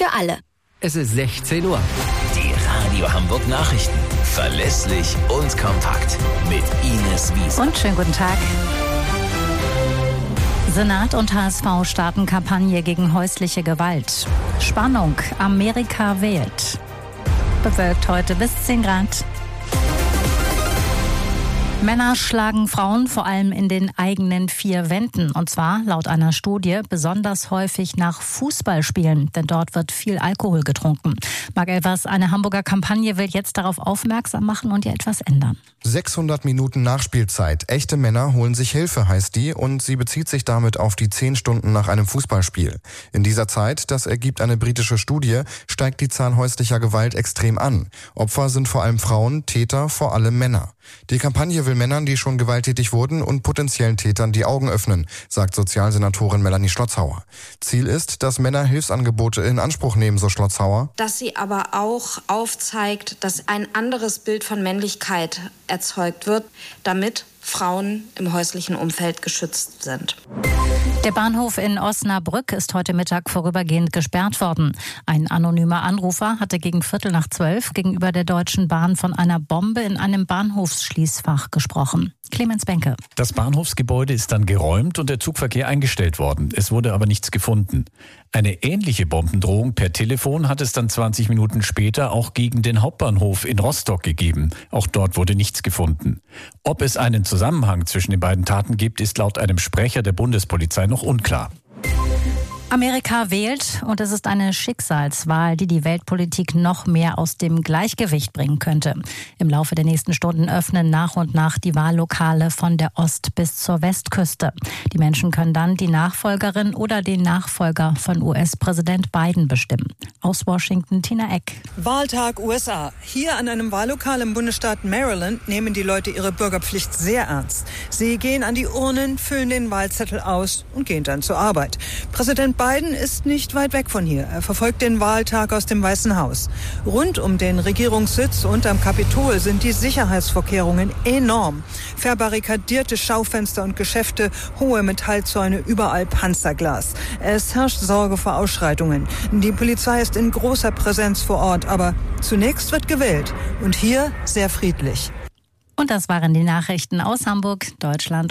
für alle. Es ist 16 Uhr. Die Radio Hamburg Nachrichten. Verlässlich und kompakt. Mit Ines Wiese. Und schönen guten Tag. Senat und HSV starten Kampagne gegen häusliche Gewalt. Spannung, Amerika wählt. Bewölkt heute bis 10 Grad. Männer schlagen Frauen vor allem in den eigenen 4 Wänden. Und zwar, laut einer Studie, besonders häufig nach Fußballspielen. Denn dort wird viel Alkohol getrunken. Marc Elvers, eine Hamburger Kampagne will jetzt darauf aufmerksam machen und ja etwas ändern. 600 Minuten Nachspielzeit. Echte Männer holen sich Hilfe, heißt die. Und sie bezieht sich damit auf die 10 Stunden nach einem Fußballspiel. In dieser Zeit, das ergibt eine britische Studie, steigt die Zahl häuslicher Gewalt extrem an. Opfer sind vor allem Frauen, Täter vor allem Männer. Die Kampagne will Männern, die schon gewalttätig wurden, und potenziellen Tätern die Augen öffnen, sagt Sozialsenatorin Melanie Schlotzhauer. Ziel ist, dass Männer Hilfsangebote in Anspruch nehmen, so Schlotzhauer. Dass sie aber auch aufzeigt, dass ein anderes Bild von Männlichkeit erzeugt wird, damit Frauen im häuslichen Umfeld geschützt sind. Der Bahnhof in Osnabrück ist heute Mittag vorübergehend gesperrt worden. Ein anonymer Anrufer hatte gegen 11:45 gegenüber der Deutschen Bahn von einer Bombe in einem Bahnhofsschließfach gesprochen. Clemens Benke. Das Bahnhofsgebäude ist dann geräumt und der Zugverkehr eingestellt worden. Es wurde aber nichts gefunden. Eine ähnliche Bombendrohung per Telefon hat es dann 20 Minuten später auch gegen den Hauptbahnhof in Rostock gegeben. Auch dort wurde nichts gefunden. Ob es einen Zusammenhang zwischen den beiden Taten gibt, ist laut einem Sprecher der Bundespolizei noch unklar. Amerika wählt und es ist eine Schicksalswahl, die die Weltpolitik noch mehr aus dem Gleichgewicht bringen könnte. Im Laufe der nächsten Stunden öffnen nach und nach die Wahllokale von der Ost- bis zur Westküste. Die Menschen können dann die Nachfolgerin oder den Nachfolger von US-Präsident Biden bestimmen. Aus Washington, Tina Eck. Wahltag USA. Hier an einem Wahllokal im Bundesstaat Maryland nehmen die Leute ihre Bürgerpflicht sehr ernst. Sie gehen an die Urnen, füllen den Wahlzettel aus und gehen dann zur Arbeit. Präsident Biden ist nicht weit weg von hier. Er verfolgt den Wahltag aus dem Weißen Haus. Rund um den Regierungssitz und am Kapitol sind die Sicherheitsvorkehrungen enorm. Verbarrikadierte Schaufenster und Geschäfte, hohe Metallzäune, überall Panzerglas. Es herrscht Sorge vor Ausschreitungen. Die Polizei ist in großer Präsenz vor Ort, aber zunächst wird gewählt. Und hier sehr friedlich. Und das waren die Nachrichten aus Hamburg, Deutschland.